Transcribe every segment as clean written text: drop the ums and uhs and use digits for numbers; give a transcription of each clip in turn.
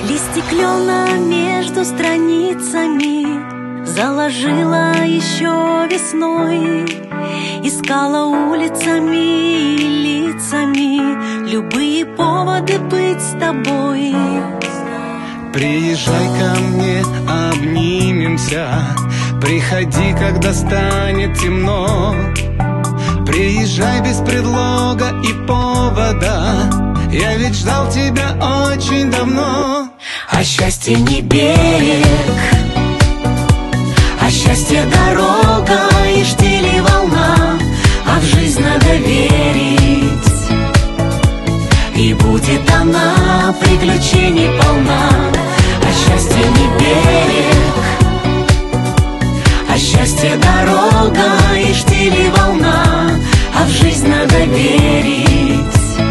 Листик клена между страницами заложила еще весной. Искала улицами и лицами любые поводы быть с тобой. Приезжай ко мне, обнимемся. Приходи, когда станет темно. Приезжай без предлога и повода. Я ведь ждал тебя очень давно. А счастье не берег, а счастье дорога и штиль и волна. А в жизнь надо верить, и будет она приключений полна. А счастье не берег, а счастье дорога и штиль и волна. А в жизнь надо верить,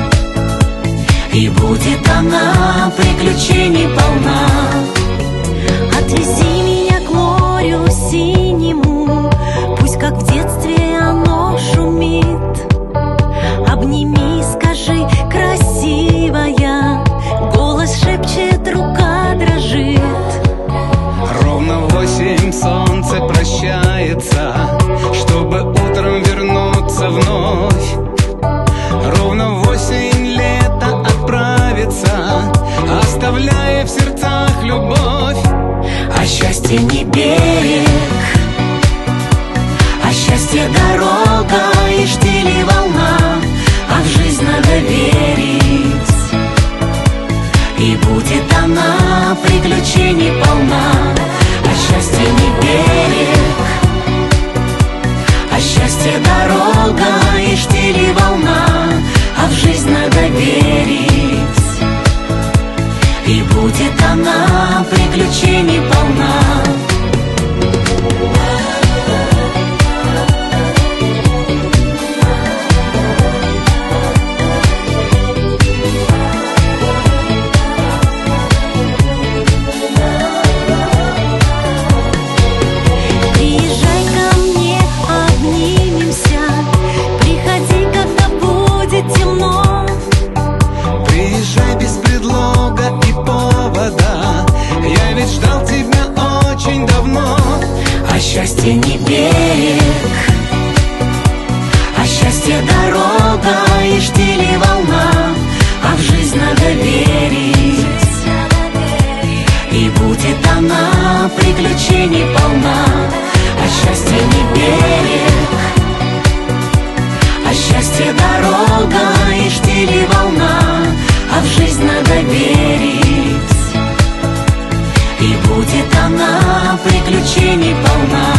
и будет она приключений полна. Отвези меня к морю синему, пусть как в детстве оно шумит. Обними, скажи, красивая, голос шепчет, рука дрожит. Ровно в 8 солнце прощается, чтобы утром вернуться вновь. Ровно в 8 лето отправится, оставляя в сердцах любовь. А счастье не берег, а счастье дорога и штиль и волна. А в жизнь надо верить, и будет она приключений полна. А счастье не берег, а счастье дорога и штиль и волна. А в жизнь надо верить, и будет она приключений полна. Приезжай ко мне, обнимемся. Приходи, когда будет темно. Приезжай без предлога и повода. Я ведь ждал тебя очень давно. А счастье не берег, а счастье дорога и штиль и волна. А в жизнь надо верить, и будет она приключений полна. А счастье не берег, а счастье дорога и штиль и волна. А в жизнь надо верить, и будет она приключений полна.